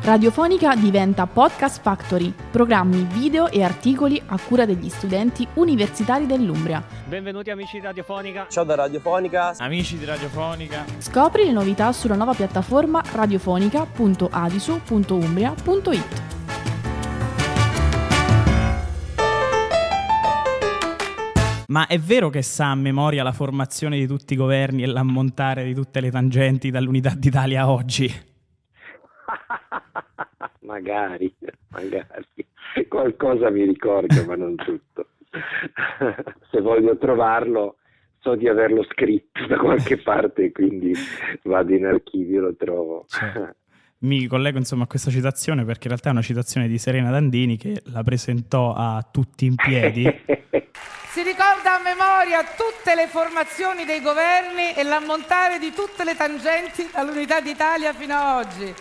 Radiofonica diventa Podcast Factory, programmi, video e articoli a cura degli studenti universitari dell'Umbria. Benvenuti amici di Radiofonica. Ciao da Radiofonica. Amici di Radiofonica. Scopri le novità sulla nuova piattaforma radiofonica.adisu.umbria.it. Ma è vero che sa a memoria la formazione di tutti i governi e l'ammontare di tutte le tangenti dall'Unità d'Italia a oggi? Magari, qualcosa mi ricordo, ma non tutto. Se voglio trovarlo, so di averlo scritto da qualche parte, quindi vado in archivio e lo trovo. Mi collego insomma a questa citazione perché in realtà è una citazione di Serena Dandini che la presentò a Tutti in Piedi. Si ricorda a memoria tutte le formazioni dei governi e l'ammontare di tutte le tangenti dall'Unità d'Italia fino ad oggi.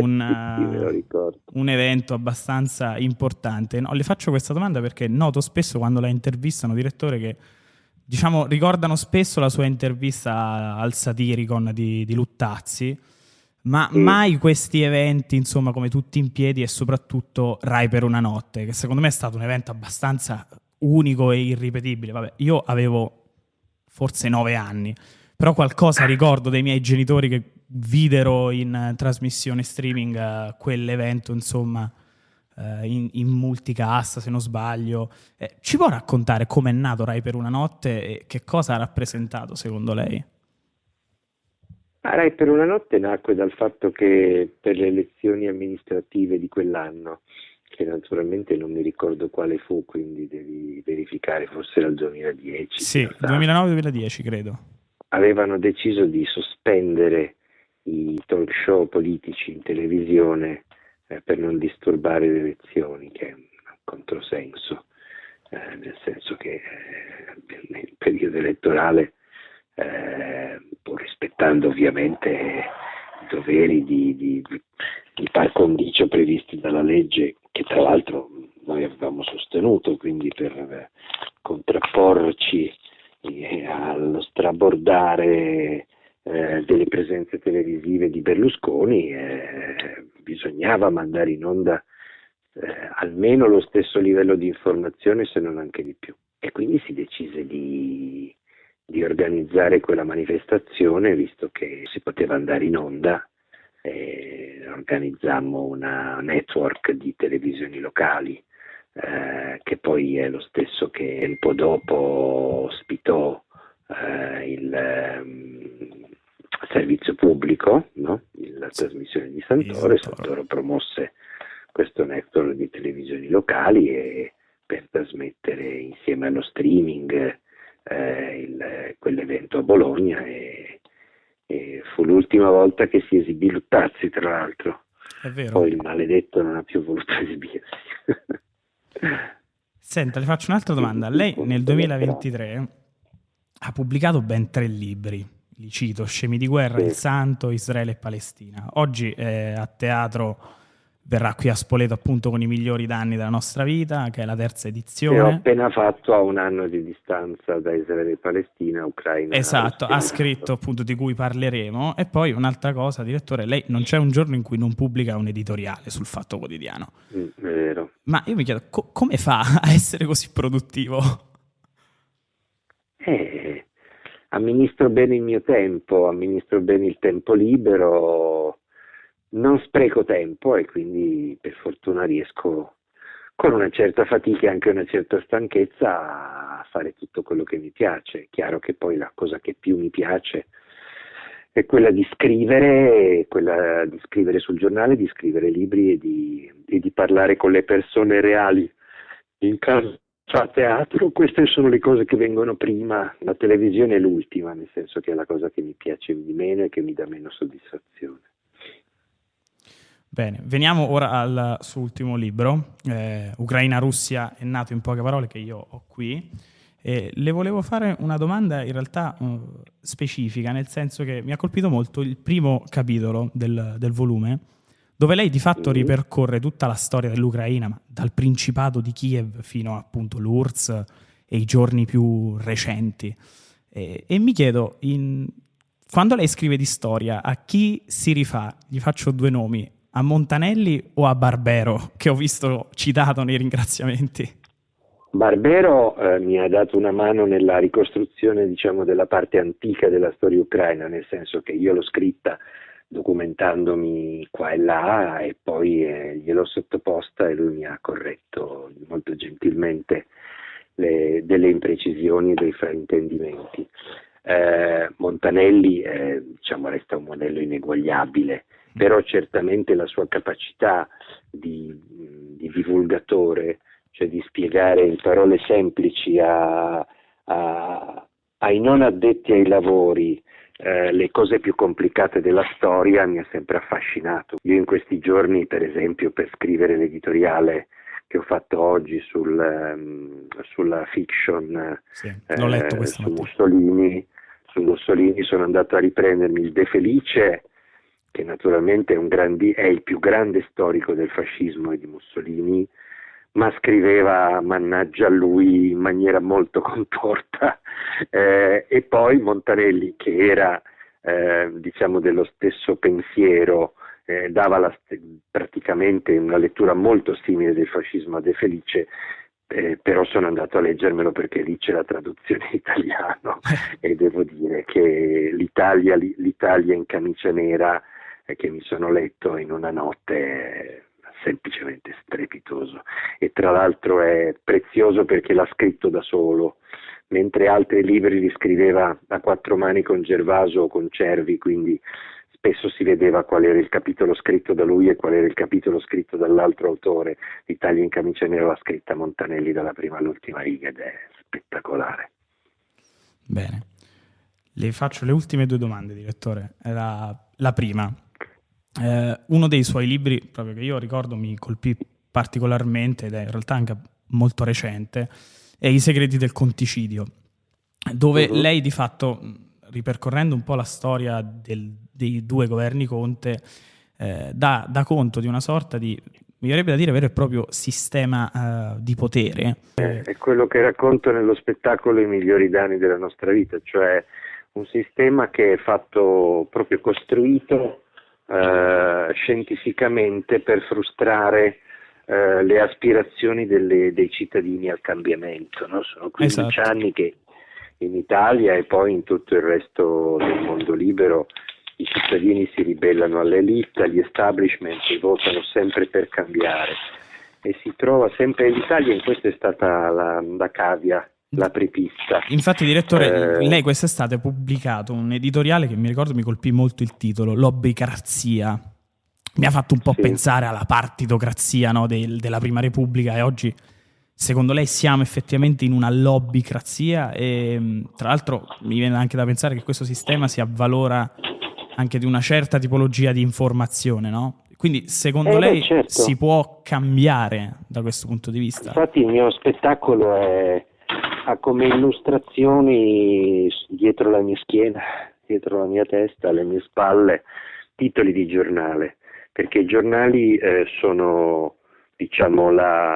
Un evento abbastanza importante. No, le faccio questa domanda perché noto spesso quando la intervistano direttore che ricordano spesso la sua intervista al Satiricon di Luttazzi, ma mai questi eventi, insomma, come Tutti in Piedi e soprattutto Rai per una notte, che secondo me è stato un evento abbastanza unico e irripetibile. Vabbè, io avevo forse 9 anni, però qualcosa ricordo dei miei genitori che videro in trasmissione streaming quell'evento, insomma, in multicast, se non sbaglio. Ci può raccontare com'è nato Rai per una notte e che cosa ha rappresentato secondo lei? Rai per una notte nacque dal fatto che per le elezioni amministrative di quell'anno, che naturalmente non mi ricordo quale fu, quindi devi verificare, forse era il 2010. Sì, 2009-2010 credo. Avevano deciso di sospendere i talk show politici in televisione per non disturbare le elezioni, che è un controsenso, nel senso che nel periodo elettorale, pur rispettando ovviamente i doveri di par condicio previsti dalla legge, che tra l'altro noi avevamo sostenuto, quindi per contrapporci allo strabordare delle presenze televisive di Berlusconi, bisognava mandare in onda almeno lo stesso livello di informazione, se non anche di più. E quindi si decise di organizzare quella manifestazione, visto che si poteva andare in onda. Organizzammo una network di televisioni locali, che poi è lo stesso che un po' dopo ospitò il servizio pubblico, no? La trasmissione di Santoro. Santoro promosse questo network di televisioni locali e per trasmettere insieme allo streaming quell'evento a Bologna, e fu l'ultima volta che si esibì Luttazzi, tra l'altro. È vero. Poi il maledetto non ha più voluto esibirsi. Senta, le faccio un'altra domanda. Lei nel 2023 ha pubblicato ben 3 libri, li cito: Scemi di guerra, Sì. Il Santo, Israele e Palestina. Oggi a teatro verrà qui a Spoleto appunto con I migliori danni della nostra vita, che è la 3ª edizione. E ho appena fatto a 1 anno di distanza da Israele e Palestina, Ucraina. Esatto, ha scritto appunto, di cui parleremo. E poi un'altra cosa, direttore, lei non c'è un giorno in cui non pubblica un editoriale sul Fatto Quotidiano. È vero. Ma io mi chiedo, come fa a essere così produttivo? Amministro bene il mio tempo, amministro bene il tempo libero, non spreco tempo e quindi per fortuna riesco, con una certa fatica e anche una certa stanchezza, a fare tutto quello che mi piace. È chiaro che poi la cosa che più mi piace è quella di scrivere sul giornale, di scrivere libri e di parlare con le persone reali. In caso fa teatro, queste sono le cose che vengono prima, la televisione è l'ultima, nel senso che è la cosa che mi piace di meno e che mi dà meno soddisfazione. Bene, veniamo ora al suo ultimo libro, Ucraina-Russia è nato in poche parole, che io ho qui. Le volevo fare una domanda in realtà specifica, nel senso che mi ha colpito molto il primo capitolo del volume, dove lei di fatto ripercorre tutta la storia dell'Ucraina, ma dal Principato di Kiev fino appunto l'URSS e i giorni più recenti. E mi chiedo, quando lei scrive di storia, a chi si rifà? Gli faccio 2 nomi: a Montanelli o a Barbero, che ho visto citato nei ringraziamenti? Barbero mi ha dato una mano nella ricostruzione, diciamo, della parte antica della storia ucraina, nel senso che io l'ho scritta documentandomi qua e là e poi gliel'ho sottoposta e lui mi ha corretto molto gentilmente delle imprecisioni e dei fraintendimenti. Montanelli diciamo, resta un modello ineguagliabile, però certamente la sua capacità di divulgatore, cioè di spiegare in parole semplici ai non addetti ai lavori le cose più complicate della storia, mi ha sempre affascinato. Io in questi giorni, per esempio, per scrivere l'editoriale che ho fatto oggi sulla fiction l'ho letto su Mussolini, sono andato a riprendermi il De Felice, che naturalmente è il più grande storico del fascismo e di Mussolini, ma scriveva, mannaggia a lui, in maniera molto contorta, e poi Montanelli, che era diciamo dello stesso pensiero, dava praticamente una lettura molto simile del fascismo a De Felice, però sono andato a leggermelo perché lì c'è la traduzione in italiano e devo dire che l'Italia in camicia nera che mi sono letto in una notte è semplicemente strepitoso, e tra l'altro è prezioso perché l'ha scritto da solo, mentre altri libri li scriveva a quattro mani con Gervaso o con Cervi, quindi spesso si vedeva qual era il capitolo scritto da lui e qual era il capitolo scritto dall'altro autore. L'Italia in camicia nera l'ha scritta Montanelli dalla prima all'ultima riga ed è spettacolare. Bene, le faccio le ultime due domande, direttore. La prima, uno dei suoi libri, proprio che io ricordo mi colpì particolarmente, ed è in realtà anche molto recente, è I segreti del conticidio, dove lei di fatto, ripercorrendo un po' la storia dei due governi Conte, dà conto di una sorta di, mi verrebbe da dire, vero e proprio sistema di potere. È quello che racconto nello spettacolo I migliori danni della nostra vita, cioè un sistema che è fatto, proprio costruito scientificamente per frustrare le aspirazioni dei cittadini al cambiamento, no? Sono 15 anni che in Italia e poi in tutto il resto del mondo libero i cittadini si ribellano all'elite, agli establishment e votano sempre per cambiare, e si trova sempre l'Italia, in questo è stata la cavia, l'apripista. Infatti, direttore, lei quest'estate ha pubblicato un editoriale che mi ricordo mi colpì molto il titolo, Lobbicrazia. Mi ha fatto un po' pensare alla partitocrazia, no, della Prima Repubblica, e oggi secondo lei siamo effettivamente in una lobbicrazia, e tra l'altro mi viene anche da pensare che questo sistema si avvalora anche di una certa tipologia di informazione, no? Quindi secondo lei certo, si può cambiare da questo punto di vista? Infatti il mio spettacolo ha come illustrazioni dietro la mia schiena, dietro la mia testa, alle mie spalle, titoli di giornale, perché i giornali sono, diciamo,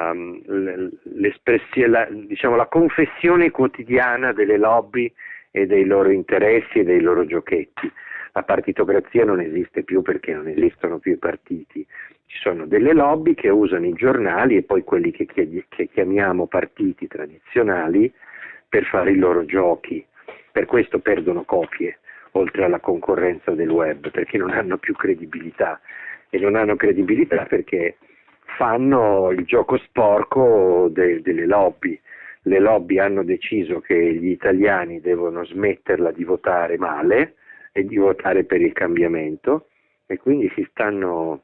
diciamo, la confessione quotidiana delle lobby e dei loro interessi e dei loro giochetti. La partitocrazia non esiste più perché non esistono più i partiti, ci sono delle lobby che usano i giornali e poi quelli che chiamiamo partiti tradizionali per fare i loro giochi. Per questo perdono copie, oltre alla concorrenza del web, perché non hanno più credibilità, e non hanno credibilità perché fanno il gioco sporco delle lobby. Le lobby hanno deciso che gli italiani devono smetterla di votare male e di votare per il cambiamento, e quindi si stanno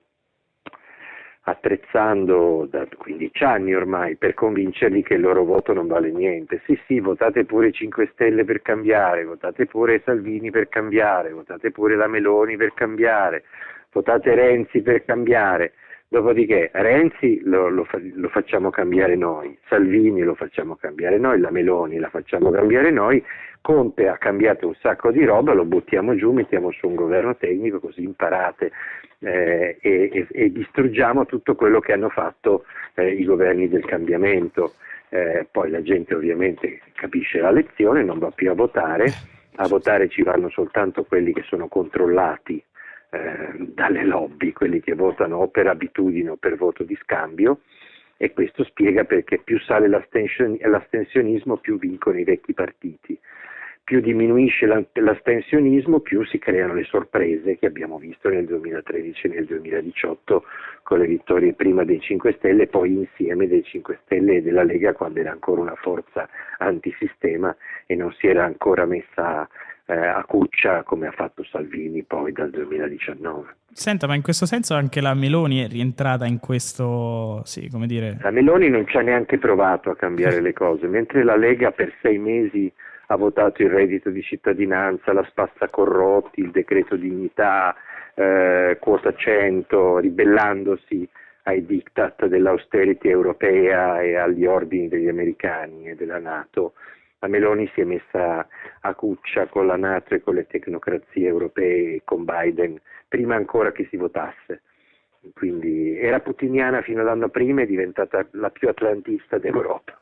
attrezzando da 15 anni ormai per convincerli che il loro voto non vale niente. Sì, votate pure i 5 Stelle per cambiare, votate pure Salvini per cambiare, votate pure la Meloni per cambiare, votate Renzi per cambiare. Dopodiché Renzi lo facciamo cambiare noi, Salvini lo facciamo cambiare noi, la Meloni la facciamo cambiare noi, Conte ha cambiato un sacco di roba, lo buttiamo giù, mettiamo su un governo tecnico, così imparate e distruggiamo tutto quello che hanno fatto i governi del cambiamento. Poi la gente ovviamente capisce la lezione, non va più a votare ci vanno soltanto quelli che sono controllati dalle lobby, quelli che votano o per abitudine o per voto di scambio, e questo spiega perché più sale l'astensionismo, più vincono i vecchi partiti. Più diminuisce l'astensionismo, più si creano le sorprese che abbiamo visto nel 2013 e nel 2018 con le vittorie prima dei 5 Stelle e poi insieme dei 5 Stelle e della Lega, quando era ancora una forza antisistema e non si era ancora messa a cuccia come ha fatto Salvini poi dal 2019. Senta, ma in questo senso anche la Meloni è rientrata in questo, sì, come dire... La Meloni non ci ha neanche provato a cambiare le cose, mentre la Lega per 6 mesi ha votato il reddito di cittadinanza, la spazza corrotti, il decreto dignità, quota 100, ribellandosi ai diktat dell'austerity europea e agli ordini degli americani e della NATO. La Meloni si è messa a cuccia con la NATO e con le tecnocrazie europee e con Biden, prima ancora che si votasse. Quindi era putiniana fino all'anno prima, è diventata la più atlantista d'Europa.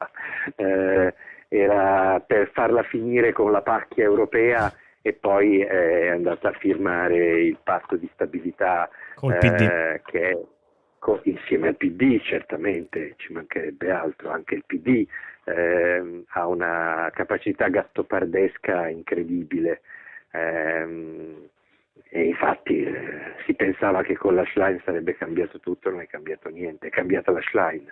Era per farla finire con la pacchia europea e poi è andata a firmare il patto di stabilità col PD. che è insieme al PD, certamente, ci mancherebbe altro, anche il PD ha una capacità gattopardesca incredibile, e infatti si pensava che con la Schlein sarebbe cambiato tutto, non è cambiato niente, è cambiata la Schlein.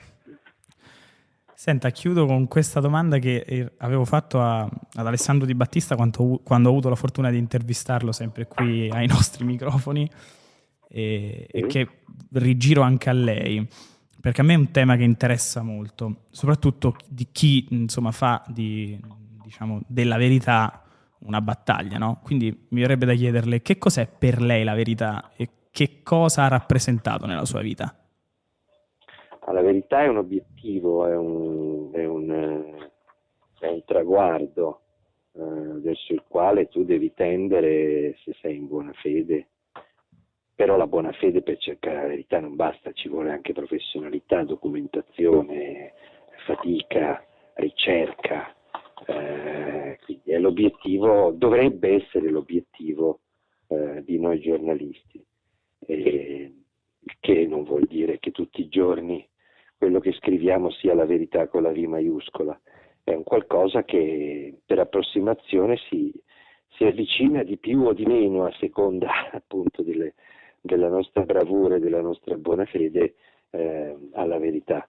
Senta, chiudo con questa domanda che avevo fatto ad Alessandro Di Battista quando ho avuto la fortuna di intervistarlo sempre qui ai nostri microfoni e che rigiro anche a lei, perché a me è un tema che interessa molto, soprattutto di chi insomma fa della verità una battaglia, no? Quindi mi verrebbe da chiederle che cos'è per lei la verità e che cosa ha rappresentato nella sua vita. La verità è un obiettivo, è un traguardo verso il quale tu devi tendere se sei in buona fede, però la buona fede per cercare la verità non basta, ci vuole anche professionalità, documentazione, fatica, ricerca, quindi è l'obiettivo, dovrebbe essere l'obiettivo di noi giornalisti, che non vuol dire che tutti i giorni quello che scriviamo sia la verità con la V maiuscola, è un qualcosa che per approssimazione si avvicina di più o di meno a seconda appunto della nostra bravura e della nostra buona fede alla verità.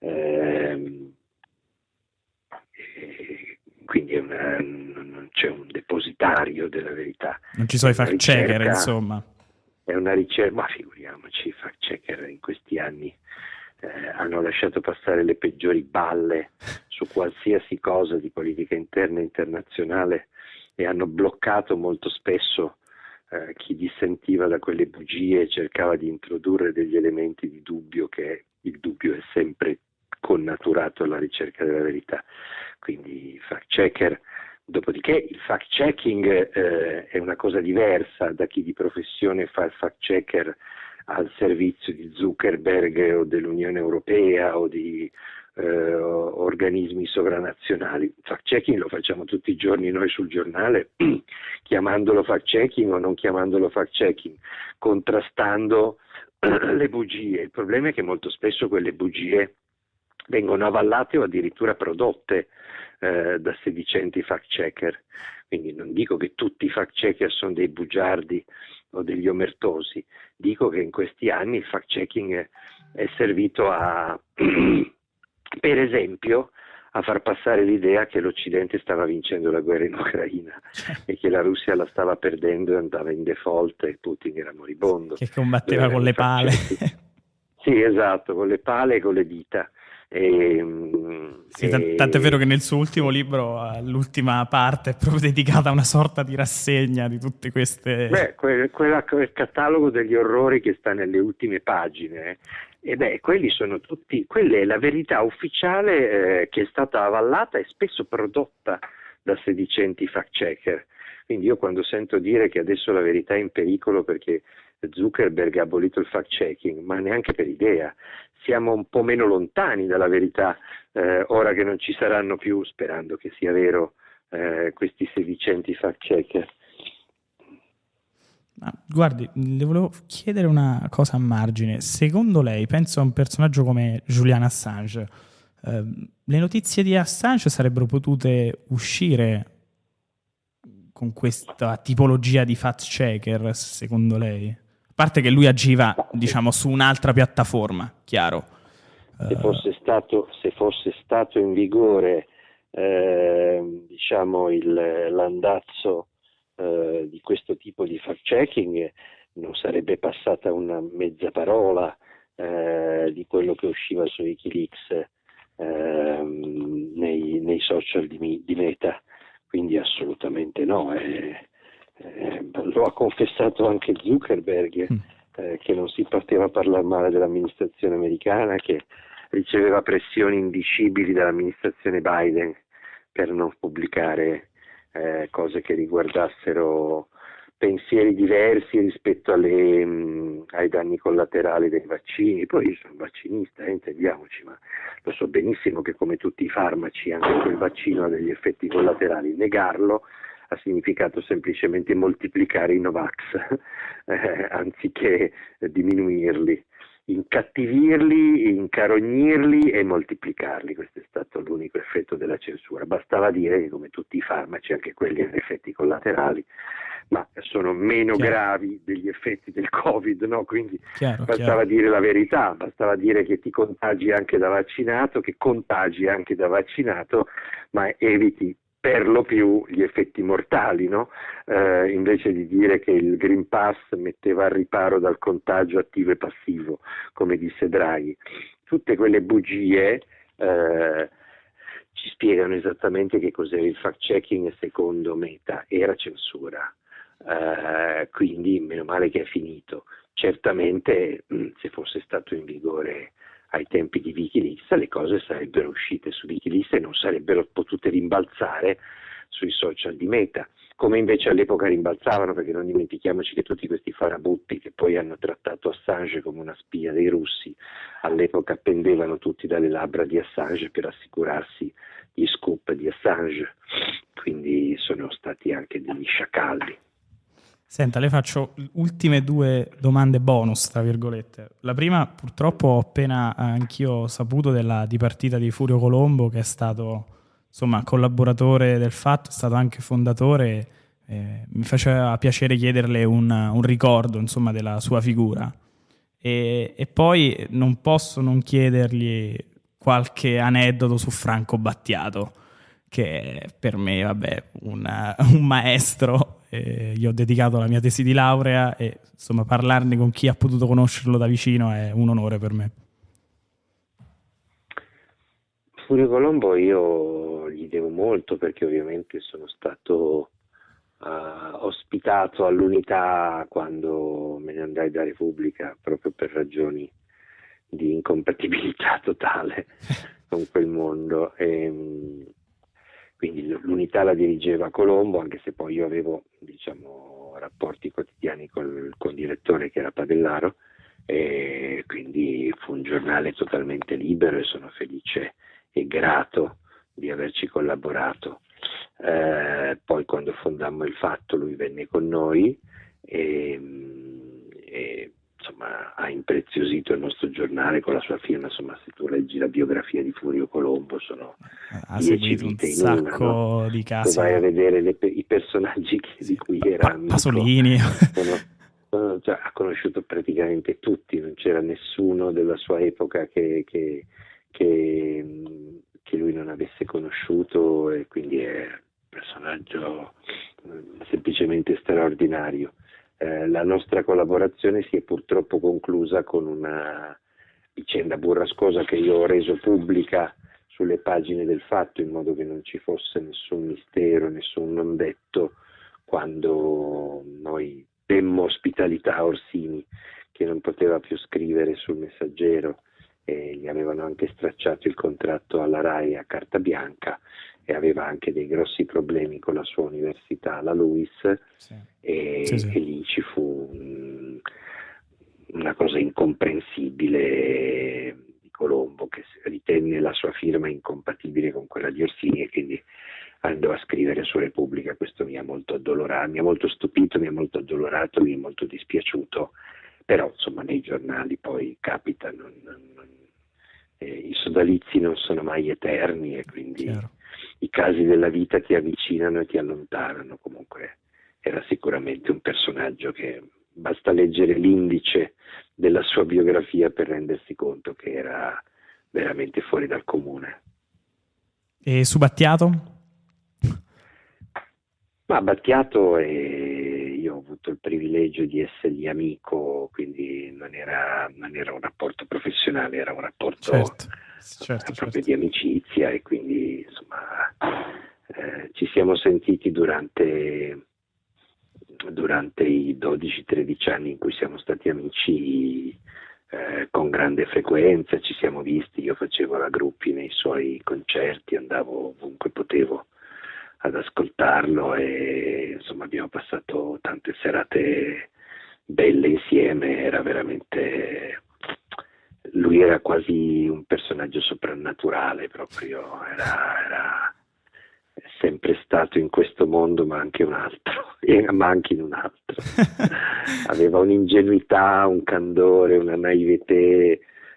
Quindi non c'è un depositario della verità. Non ci sono i fact checker, insomma. È una ricerca, ma figuriamoci, i fact checker in questi anni hanno lasciato passare le peggiori balle su qualsiasi cosa di politica interna e internazionale e hanno bloccato molto spesso chi dissentiva da quelle bugie e cercava di introdurre degli elementi di dubbio, che il dubbio è sempre connaturato alla ricerca della verità. Quindi fact checker. Dopodiché il fact checking è una cosa diversa da chi di professione fa il fact checker al servizio di Zuckerberg o dell'Unione Europea o di organismi sovranazionali. Il fact checking lo facciamo tutti i giorni noi sul giornale, chiamandolo fact checking o non chiamandolo fact checking, contrastando le bugie. Il problema è che molto spesso quelle bugie vengono avallate o addirittura prodotte da sedicenti fact checker. Quindi non dico che tutti i fact checker sono dei bugiardi o degli omertosi, dico che in questi anni il fact checking è servito a per esempio a far passare l'idea che l'Occidente stava vincendo la guerra in Ucraina e che la Russia la stava perdendo e andava in default e Putin era moribondo. Che combatteva con le pale. Sì, esatto, con le pale e con le dita. Tant'è vero che nel suo ultimo libro, l'ultima parte è proprio dedicata a una sorta di rassegna di tutte queste... quel catalogo degli orrori che sta nelle ultime pagine, quelli sono tutti, quella è la verità ufficiale che è stata avallata e spesso prodotta da sedicenti fact checker. Quindi io quando sento dire che adesso la verità è in pericolo perché Zuckerberg ha abolito il fact checking, ma neanche per idea, siamo un po' meno lontani dalla verità ora che non ci saranno più, sperando che sia vero, questi sedicenti fact checker. Guardi, le volevo chiedere una cosa a margine. Secondo lei, penso a un personaggio come Julian Assange, le notizie di Assange sarebbero potute uscire con questa tipologia di fact checker, secondo lei? A parte che lui agiva, diciamo, su un'altra piattaforma, chiaro. Se fosse stato in vigore, diciamo, l'andazzo di questo tipo di fact checking, non sarebbe passata una mezza parola di quello che usciva su Wikileaks nei social di Meta, quindi assolutamente no. Lo ha confessato anche Zuckerberg, che non si poteva parlare male dell'amministrazione americana, che riceveva pressioni indicibili dall'amministrazione Biden per non pubblicare cose che riguardassero pensieri diversi rispetto ai danni collaterali dei vaccini. Poi io sono vaccinista, intendiamoci, ma lo so benissimo che come tutti i farmaci anche quel vaccino ha degli effetti collaterali. Negarlo ha significato semplicemente moltiplicare i Novax anziché diminuirli, incattivirli, incarognirli e moltiplicarli. Questo è stato l'unico effetto della censura. Bastava dire che come tutti i farmaci anche quelli hanno effetti collaterali, ma sono meno gravi degli effetti del Covid, no? Quindi bastava dire la verità, bastava dire che ti contagi anche da vaccinato, che contagi anche da vaccinato, ma eviti per lo più gli effetti mortali, no? Invece di dire che il Green Pass metteva al riparo dal contagio attivo e passivo, come disse Draghi. Tutte quelle bugie ci spiegano esattamente che cos'era il fact-checking secondo Meta, era censura. Quindi meno male che è finito. Certamente se fosse stato in vigore ai tempi di Wikileaks le cose sarebbero uscite su Wikileaks e non sarebbero potute rimbalzare sui social di Meta, come invece all'epoca rimbalzavano, perché non dimentichiamoci che tutti questi farabutti che poi hanno trattato Assange come una spia dei russi, all'epoca pendevano tutti dalle labbra di Assange per assicurarsi gli scoop di Assange, quindi sono stati anche degli sciacalli. Senta, le faccio ultime due domande bonus, tra virgolette. La prima, purtroppo, ho appena anch'io saputo della dipartita di Furio Colombo, che è stato, insomma, collaboratore del Fatto, è stato anche fondatore. Mi faceva piacere chiederle un ricordo, insomma, della sua figura. E poi non posso non chiedergli qualche aneddoto su Franco Battiato, che è per me, vabbè, un maestro. Gli ho dedicato la mia tesi di laurea e insomma parlarne con chi ha potuto conoscerlo da vicino è un onore per me. Furio Colombo io gli devo molto, perché ovviamente sono stato ospitato all'Unità quando me ne andai da Repubblica, proprio per ragioni di incompatibilità totale con quel mondo. Quindi l'Unità la dirigeva Colombo, anche se poi io avevo, diciamo, rapporti quotidiani col direttore, che era Padellaro, e quindi fu un giornale totalmente libero e sono felice e grato di averci collaborato. Poi quando fondammo il Fatto lui venne con noi e insomma ha impreziosito il nostro giornale con la sua firma. Insomma, se tu leggi la biografia di Furio Colombo sono 10 vite in una, no? Di casi. Tu vai a vedere i personaggi di cui era amico. Pasolini. Cioè, ha conosciuto praticamente tutti, non c'era nessuno della sua epoca che lui non avesse conosciuto, e quindi è un personaggio semplicemente straordinario. La nostra collaborazione si è purtroppo conclusa con una vicenda burrascosa che io ho reso pubblica sulle pagine del Fatto, in modo che non ci fosse nessun mistero, nessun non detto, quando noi demmo ospitalità a Orsini, che non poteva più scrivere sul Messaggero, e gli avevano anche stracciato il contratto alla RAI a carta bianca, e aveva anche dei grossi problemi con la sua università, la LUISS, e lì ci fu una cosa incomprensibile di Colombo, che ritenne la sua firma incompatibile con quella di Orsini, e quindi andò a scrivere su Repubblica. Questo mi ha molto addolorato, mi ha molto stupito, mi ha molto addolorato, mi è molto dispiaciuto, però insomma nei giornali poi capita, i sodalizi non sono mai eterni e quindi Chiaro. i casi della vita ti avvicinano e ti allontanano. Comunque era sicuramente un personaggio che basta leggere l'indice della sua biografia per rendersi conto che era veramente fuori dal comune. E su Battiato? Ma Battiato, io ho avuto il privilegio di essergli amico, quindi non era un rapporto professionale, era un rapporto proprio di amicizia, e quindi insomma ci siamo sentiti durante i 12-13 anni in cui siamo stati amici, con grande frequenza. Ci siamo visti, io facevo la Gruppi nei suoi concerti, andavo ovunque potevo ad ascoltarlo e insomma abbiamo passato tante serate belle insieme. Era veramente, lui era quasi un personaggio soprannaturale proprio, era sempre stato in questo mondo ma anche un altro, ma anche in un altro. Aveva un'ingenuità, un candore, una naivete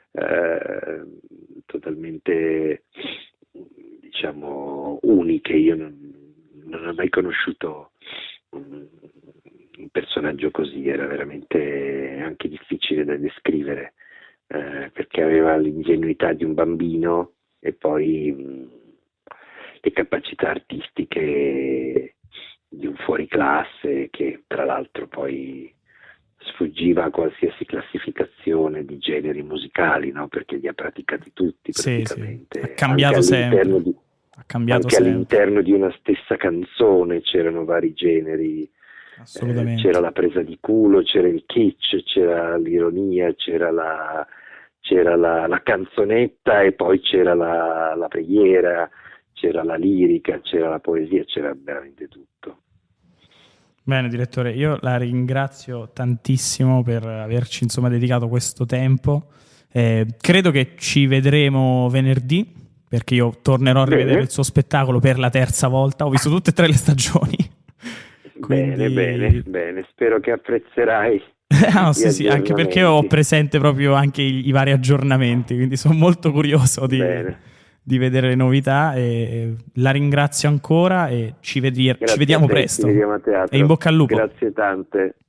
totalmente, diciamo, uniche. Io non ho mai conosciuto un personaggio così, era veramente anche difficile da descrivere, perché aveva l'ingenuità di un bambino e poi le capacità artistiche di un fuoriclasse, che tra l'altro poi sfuggiva a qualsiasi classificazione di generi musicali, no? Perché li ha praticati tutti praticamente. Sì. Ha cambiato sempre. Anche all'interno di una stessa canzone c'erano vari generi. Assolutamente. C'era la presa di culo, c'era il kitsch, c'era l'ironia, c'era la canzonetta, e poi c'era la preghiera, c'era la lirica, c'era la poesia, c'era veramente tutto. Bene, direttore, io la ringrazio tantissimo per averci dedicato questo tempo. Credo che ci vedremo venerdì, perché io tornerò a rivedere il suo spettacolo per la terza volta. Ho visto tutte e 3 le stagioni. Quindi... Bene, spero che apprezzerai. No, sì, anche perché ho presente proprio anche i vari aggiornamenti, quindi sono molto curioso di vedere le novità, e la ringrazio ancora e ci vediamo presto. Ci vediamo a teatro. E in bocca al lupo. Grazie tante.